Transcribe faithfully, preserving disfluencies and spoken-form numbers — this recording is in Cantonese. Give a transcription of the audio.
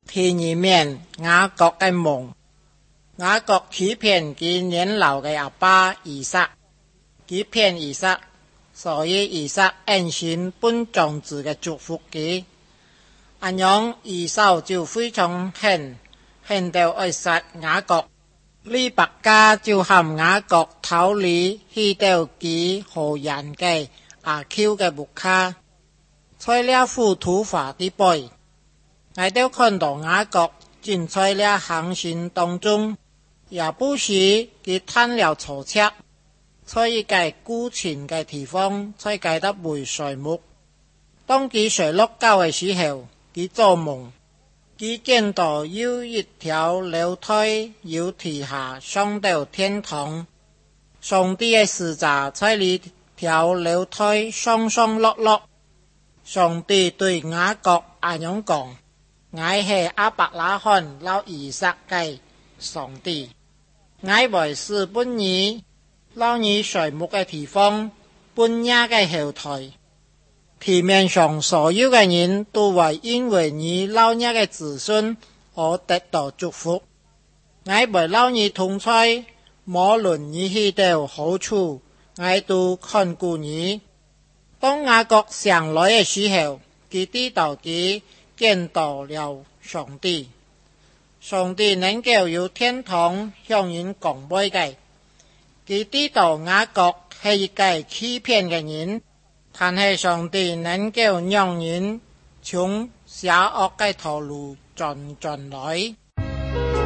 第二面雅各嘅夢，雅各欺騙佢年老嘅阿爸以撒，佢騙以撒，所以以撒應信本長子嘅祝福佢。咁樣以掃就非常恨，恨到愛殺雅各。利百加就喊雅各逃離，去到佢何人嘅阿丘嘅木卡，在了糊塗化啲背。我都看到雅各正在了行程當中，也不是佢貪了錯車，在一個孤前嘅地方，在計得回垂木。當佢睡落覺嘅時候，佢做夢，佢見到有一條樓梯由地下上到天堂，上帝嘅使者在呢條樓梯上上落落。上帝對雅各咁樣講：我係亞伯拉罕老以撒嘅上帝，我會使本兒老你垂木嘅地方，本亞嘅後台。地面上所有嘅人都會因為你老亞嘅子孫而得到祝福。我會老你同在，無論你去到何處，我都看顧你。當雅各上來嘅時候，佢知道佢見到了上帝。上帝能夠由天堂向人講話嘅，佢知道雅各係一個欺騙嘅人，但係上帝能夠讓人從邪惡嘅道路轉轉來。